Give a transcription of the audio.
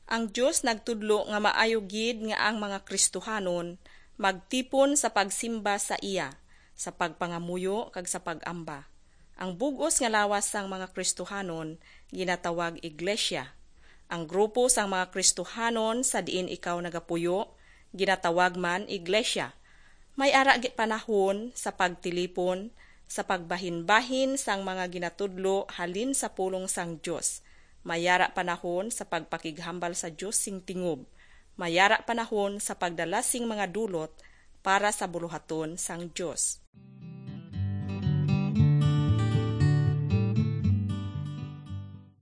Ang Diyos nagtudlo nga maayo gid nga ang mga Kristohanon magtipon sa pagsimba sa iya, sa pagpangamuyo kag sa pag-amba. Ang bug-os nga lawas sang mga Kristohanon ginatawag iglesia. Ang grupo sang mga Kristohanon sa diin ikaw nagapuyo ginatawag man iglesia. May ara gid panahon sa pagtilipon, sa pagbahin-bahin sang mga ginatudlo halin sa pulong sang Dios. Mayara panahon sa pagpakighambal sa Diyos sing tingob. Mayara panahon sa pagdala sing mga dulot para sa buluhaton sang Diyos.